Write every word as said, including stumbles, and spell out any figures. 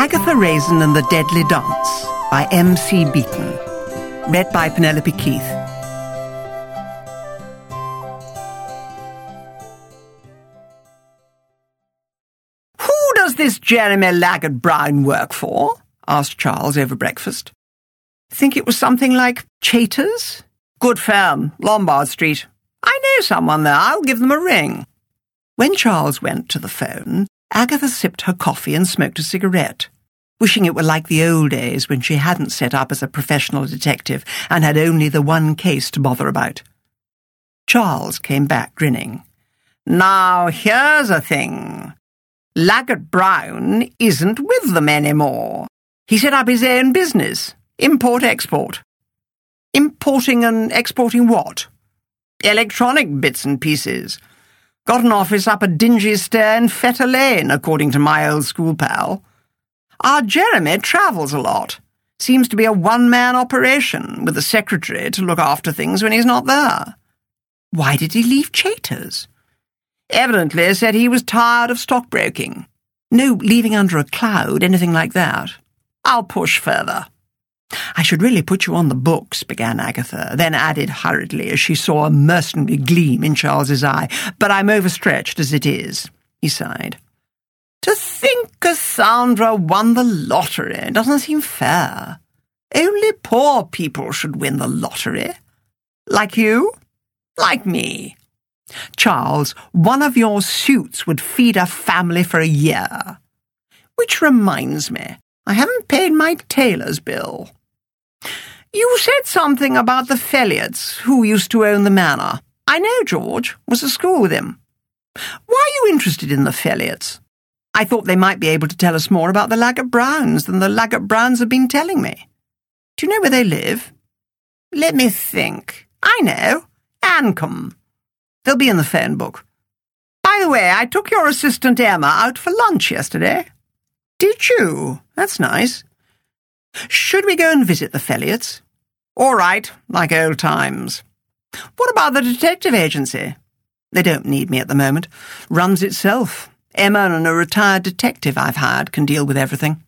Agatha Raisin and the Deadly Dance by M C Beaton. Read by Penelope Keith. Who does this Jeremy Laggard-Brown work for? Asked Charles over breakfast. Think it was something like Chater's? Good firm, Lombard Street. I know someone there. I'll give them a ring. When Charles went to the phone, Agatha sipped her coffee and smoked a cigarette, wishing it were like the old days when she hadn't set up as a professional detective and had only the one case to bother about. Charles came back grinning. Now, here's a thing. Laggard-Brown isn't with them anymore. He set up his own business, import-export. Importing and exporting what? Electronic bits and pieces. Got an office up a dingy stair in Fetter Lane, according to my old school pal. Our Jeremy travels a lot. Seems to be a one-man operation, with a secretary to look after things when he's not there. Why did he leave Chater's? Evidently said he was tired of stockbroking. No leaving under a cloud, anything like that. I'll push further. I should really put you on the books, began Agatha, then added hurriedly as she saw a mercenary gleam in Charles's eye. But I'm overstretched as it is, he sighed. To think Cassandra won the lottery doesn't seem fair. Only poor people should win the lottery. Like you? Like me. Charles, one of your suits would feed a family for a year. Which reminds me, I haven't paid my tailor's bill. You said something about the Felliots, who used to own the manor. I know George, was at school with him. Why are you interested in the Felliots? I thought they might be able to tell us more about the Laggard-Browns than the Laggard-Browns have been telling me. Do you know where they live? Let me think. I know. Ancombe. They'll be in the phone book. By the way, I took your assistant Emma out for lunch yesterday. Did you? That's nice. Should we go and visit the Felliots? All right, like old times. What about the detective agency? They don't need me at the moment. Runs itself. Emma and a retired detective I've hired can deal with everything.